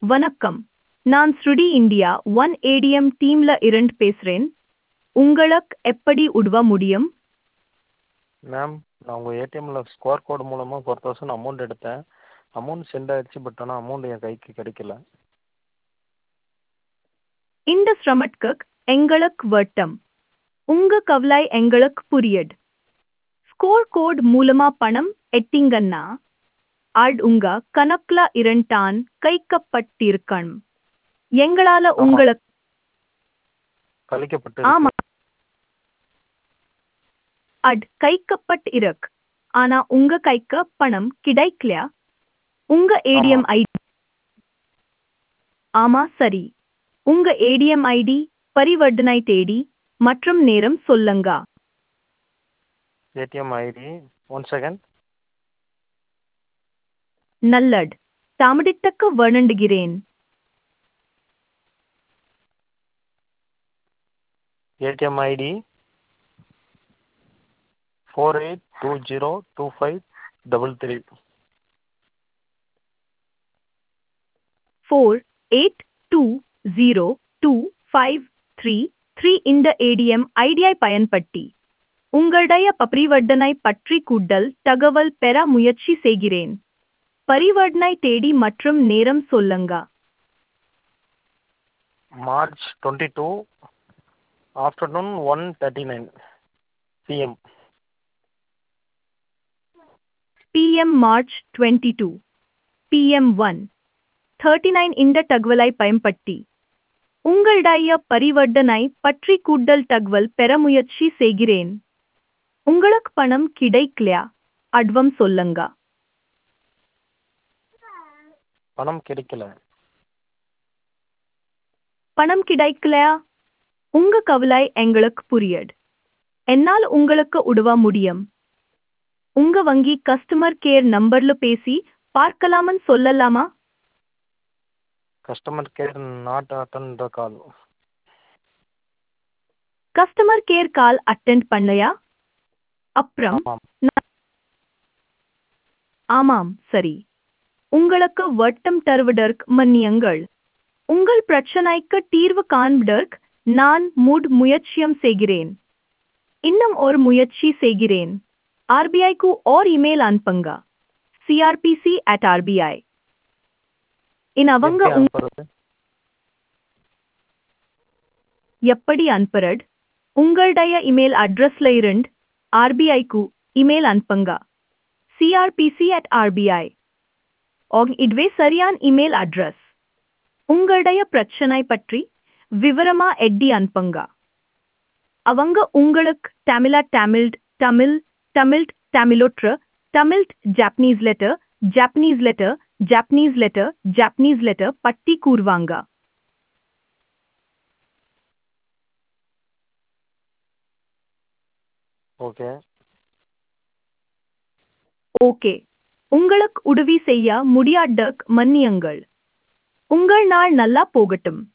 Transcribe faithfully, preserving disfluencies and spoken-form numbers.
வணக்கம். நான் ஸ்ருடி India one ATM டீம்ல இருந்து பேசுறேன். உங்களுக்கு எப்படி உதவ முடியும்? மேம் நான் உங்கள் ஏடிஎம்மில் ஸ்கொயர் கோடு மூலமாக ஃபோர் தௌசண்ட் அமௌண்ட் எடுத்தேன். அமௌண்ட் சென்ட் ஆயிடுச்சு, பட் ஆனால் அமௌண்ட் என் கைக்கு கிடைக்கல. இந்த சிரமத்துக்கு எங்களுக்கு வருத்தம். உங்க கவலை எங்களுக்கு புரியுது. ஸ்கோர் கோட் மூலமா பணம் எட்டிங்கன்னா அது உங்க கணக்குல இருந்தான் கைக்கப்பட்டிருக்கணும். எங்களால ஆமாம், உங்களுக்கு கழிக்கப்பட்டு இருக்கு. ஆமா அது கைக்கப்பட்டு இருக்கு. ஆனா உங்க கைக்கு பணம் கிடைக்கலையா? உங்க ஏடிஎம் ஆமாம், ஐடி ஆமா சரி. உங்க ஏடிஎம் ஐடி பரிவர்த்தனை தேதி மற்றும் நேரம் சொல்லுங்க. ATM ID one second. நல்லது. தாமதித்தக்கு வருந்துகிறேன். ATM ID four eight two zero two five double three. Four eight two zero two five three three இந்த ஏடிஎம் ஐடியை பயன்படுத்தி உங்களுடைய பரிவர்த்தனை பற்றி கூடுதல் தகவல் பெற முயற்சி செய்கிறேன். பரிவர்த்தனை தேதி மற்றும் நேரம் சொல்லுங்க. March twenty two afternoon one thirty nine PM. PM March twenty two PM one thirty nine இந்த தகவலை பயன்படுத்தி உங்களுடைய பரிவர்த்தனை பற்றி கூடுதல் தகவல் பெற முயற்சி செய்கிறேன். உங்களுக்கு பணம் கிடைக்கலையா? அட்வம் சொல்லுங்க. பணம் கிடைக்கல. பணம் கிடைக்கலையா? உங்க கவலை எங்களுக்கு புரியுது. என்னால் உங்களுக்கு உதவ முடியும். உங்க வங்கி கஸ்டமர் கேர் நம்பர்ல பேசி பார்க்கலாமன்னு சொல்லலாமா? Customer care not attend the call. Customer care call attend பண்ணலையா? அப்புறம் ஆமாம், நான்- ஆமாம் சரி. உங்களுக்கு வட்டம் தருவதற்கு மன்னியுங்கள். உங்கள் பிரச்சனைக்கு தீர்வு காண்பதற்கு நான் முழு முயற்சியும் செய்கிறேன். இன்னும் ஒரு முயற்சி செய்கிறேன். ஆர்பிஐக்கு ஓர் இமெயில் அனுப்புங்க. CRPC at RBI. இன் அவங்க எப்படி உங்க அனுப்புறது? எப்படி அனுப்புறது? உங்களுடைய இமெயில் அட்ரஸ்ல இருந்து ஆர்பிஐக்கு இமெயில் அனுப்புங்க. CRPC at RBI. இதுவே சரியான இமெயில் அட்ரஸ். உங்களுடைய பிரச்சனை பற்றி விவரமா எட்டி அனுப்புங்க. அவங்க உங்களுக்கு தமிழா தமிழ் தமிழ் தமிழ் தமிழொற்று Tamil Japanese letter Japanese letter Japanese letter Japanese letter பற்றி கூறுவாங்க. ஓகே. ஓகே. உங்களுக்கு உதவி செய்ய முடியாதக்கு மன்னியுங்கள். உங்கள் நாள் நல்லா போகட்டும்.